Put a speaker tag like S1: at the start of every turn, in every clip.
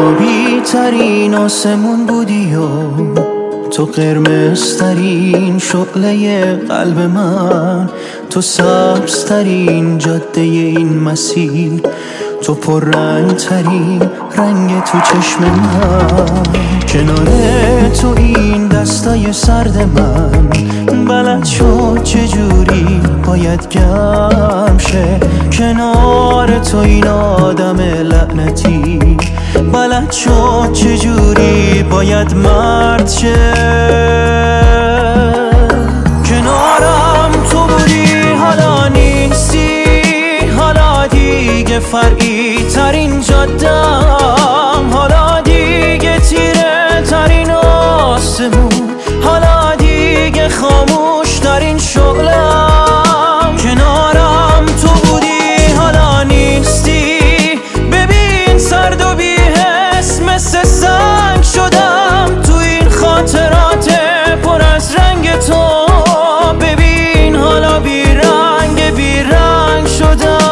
S1: آبی ترین آسمون بودی و تو قرمز ترین شعله قلب من، تو سبز ترین جاده این مسیر، تو پررنگ ترین رنگ تو چشم من. کنار تو این دستای سرد من بلد شد چجوری باید گرم شه. کنار تو این آدم لعنتی بلد شد چجوری باید مرد شه. کنارم تو بودی حالا نیستی، حالا دیگه فرعی ترین جادم، حالا دیگه تیره ترین آسمون، حالا دیگه خاموش ترین شعله‌ام. کنارم تو بودی حالا نیستی، ببین سرد و بی‌حس مثل سنگ شدم تو این خاطرات پر از رنگ تو. ببین حالا بیرنگ شدم.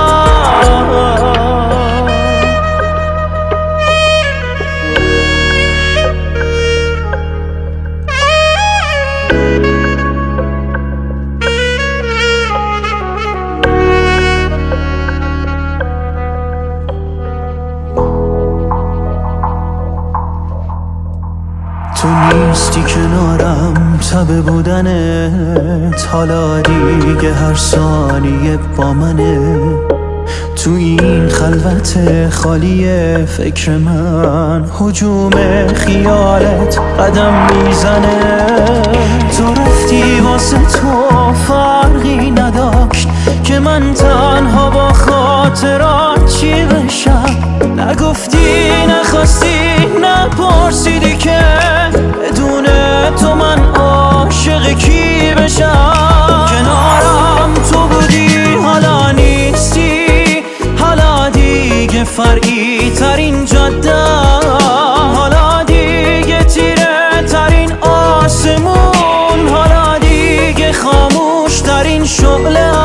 S1: تو نیستی کنارم، تب بودنت حالا دیگه هر ثانیه با منه. تو این خلوت خالی فکر من هجوم خیالت قدم میزنه. تو رفتی واسه تو فرقی نداشت که من تنها با خاطرات چی بشم. نگفتی نخواستی نپرسیدی که بدون تو من عاشق کی بشم. کنارم تو بودی حالا نیستی، حالا دیگه فرعی ترین جاده‌ام، حالا دیگه تیره ترین آسمون، حالا دیگه خاموش ترین شعله.